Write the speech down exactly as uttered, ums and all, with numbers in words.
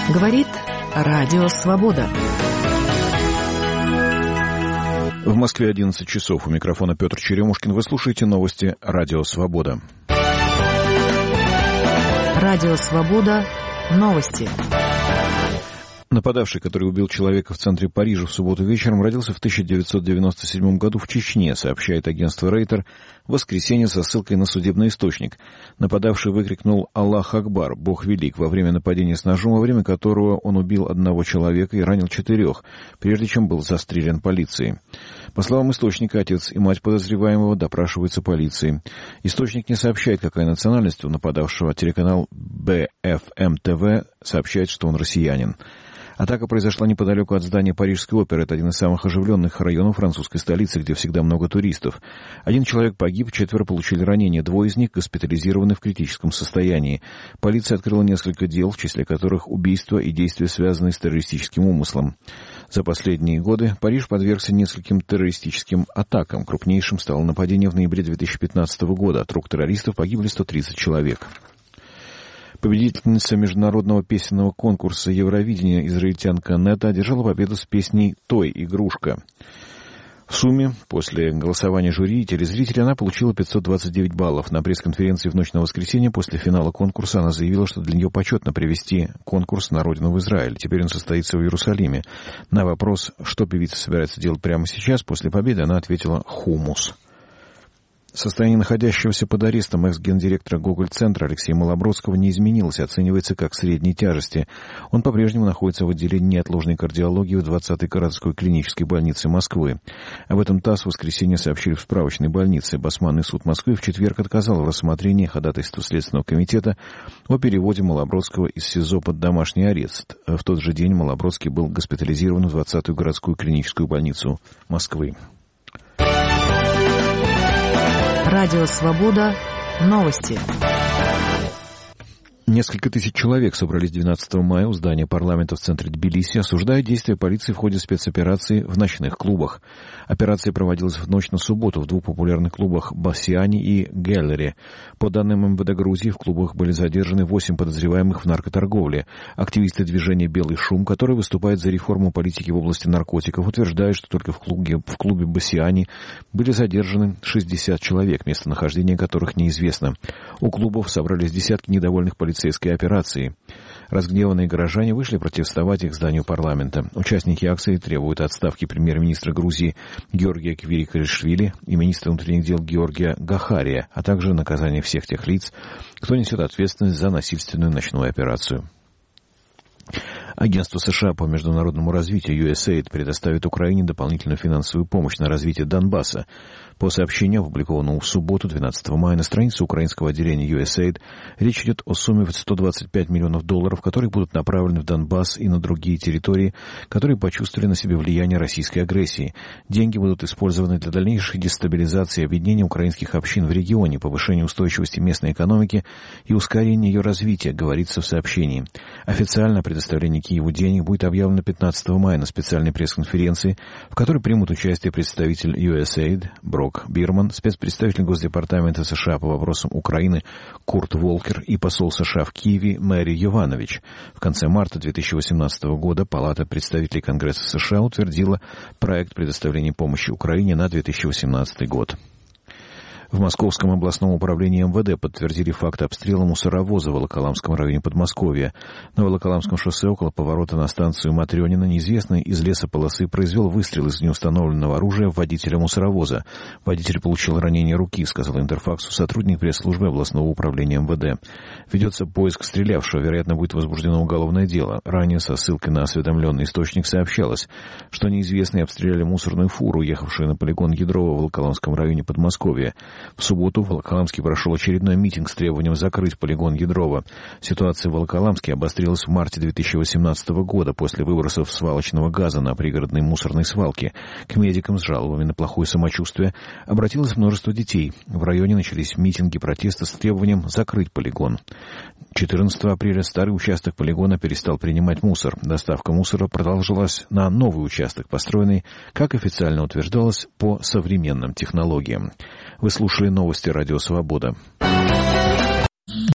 Говорит Радио Свобода. В Москве одиннадцать часов. У микрофона Петр Черемушкин. Вы слушаете новости Радио Свобода. Радио Свобода. Новости. Нападавший, который убил человека в центре Парижа в субботу вечером, родился в тысяча девятьсот девяносто седьмом году в Чечне, сообщает агентство Рейтер в воскресенье со ссылкой на судебный источник. Нападавший выкрикнул «Аллах Акбар! Бог велик!» во время нападения с ножом, во время которого он убил одного человека и ранил четырех, прежде чем был застрелен полицией. По словам источника, отец и мать подозреваемого допрашиваются полицией. Источник не сообщает, какая национальность у нападавшего. Телеканал бэ эф эм тэ вэ сообщает, что он россиянин. Атака произошла неподалеку от здания Парижской оперы. Это один из самых оживленных районов французской столицы, где всегда много туристов. Один человек погиб, четверо получили ранения. Двое из них госпитализированы в критическом состоянии. Полиция открыла несколько дел, в числе которых убийства и действия, связанные с террористическим умыслом. За последние годы Париж подвергся нескольким террористическим атакам. Крупнейшим стало нападение в ноябре две тысячи пятнадцатого года. От рук террористов погибли сто тридцать человек. Победительница международного песенного конкурса Евровидения израильтянка Нета одержала победу с песней «Той игрушка». В сумме, после голосования жюри и телезрителей, она получила пятьсот двадцать девять баллов. На пресс-конференции в ночь на воскресенье после финала конкурса она заявила, что для нее почетно привести конкурс на родину в Израиль. Теперь он состоится в Иерусалиме. На вопрос, что певица собирается делать прямо сейчас, после победы, она ответила «хумус». Состояние находящегося под арестом экс-гендиректора Гоголь-центра Алексея Малобродского не изменилось, оценивается как средней тяжести. Он по-прежнему находится в отделении неотложной кардиологии в двадцатой городской клинической больнице Москвы. Об этом ТАСС в воскресенье сообщили в справочной больнице. Басманный суд Москвы в четверг отказал в рассмотрении ходатайства Следственного комитета о переводе Малобродского из СИЗО под домашний арест. В тот же день Малобродский был госпитализирован в двадцатую городскую клиническую больницу Москвы. Радио Свобода. Новости. Несколько тысяч человек собрались двенадцатого мая у здания парламента в центре Тбилиси, осуждая действия полиции в ходе спецоперации в ночных клубах. Операция проводилась в ночь на субботу в двух популярных клубах Басиани и Гэллери. По данным эм вэ дэ Грузии, в клубах были задержаны восемь подозреваемых в наркоторговле. Активисты движения «Белый шум», которые выступают за реформу политики в области наркотиков, утверждают, что только в клубе, в клубе Басиани были задержаны шестьдесят человек, местонахождение которых неизвестно. У клубов собрались десятки недовольных полицейских полицейской операции. Разгневанные горожане вышли протестовать их к зданию парламента. Участники акции требуют отставки премьер-министра Грузии Георгия Квирикашвили и министра внутренних дел Георгия Гахария, а также наказания всех тех лиц, кто несет ответственность за насильственную ночную операцию. Агентство США по международному развитию ю эс эй ай ди предоставит Украине дополнительную финансовую помощь на развитие Донбасса. По сообщению, опубликованному в субботу, двенадцатого мая, на странице украинского отделения ю эс эй ай ди, речь идет о сумме в сто двадцать пять миллионов долларов, которые будут направлены в Донбасс и на другие территории, которые почувствовали на себе влияние российской агрессии. Деньги будут использованы для дальнейшей дестабилизации и объединения украинских общин в регионе, повышения устойчивости местной экономики и ускорения ее развития, говорится в сообщении. Официально предоставление Киеву денег будет объявлено пятнадцатого мая на специальной пресс-конференции, в которой примут участие представитель ю эс эй ай ди Брок Бирман, спецпредставитель Госдепартамента США по вопросам Украины Курт Волкер и посол США в Киеве Мэри Йованович. В конце марта две тысячи восемнадцатого года Палата представителей Конгресса США утвердила проект предоставления помощи Украине на две тысячи восемнадцатый год. В Московском областном управлении эм вэ дэ подтвердили факт обстрела мусоровоза в Волоколамском районе Подмосковья. На Волоколамском шоссе около поворота на станцию Матрёнина неизвестный из лесополосы произвел выстрел из неустановленного оружия в водителя мусоровоза. Водитель получил ранение руки, сказал Интерфаксу сотрудник пресс-службы областного управления эм вэ дэ. Ведется поиск стрелявшего, вероятно, будет возбуждено уголовное дело. Ранее со ссылкой на осведомленный источник сообщалось, что неизвестные обстреляли мусорную фуру, ехавшую на полигон Ядрова в Волоколамском районе Подмосковья. В субботу в Волоколамске прошел очередной митинг с требованием закрыть полигон Ядрова. Ситуация в Волоколамске обострилась в марте две тысячи восемнадцатого года после выбросов свалочного газа на пригородной мусорной свалке. К медикам с жалобами на плохое самочувствие обратилось множество детей. В районе начались митинги протеста с требованием закрыть полигон. четырнадцатого апреля старый участок полигона перестал принимать мусор. Доставка мусора продолжилась на новый участок, построенный, как официально утверждалось, по современным технологиям. Вы слушали новости Радио Свобода.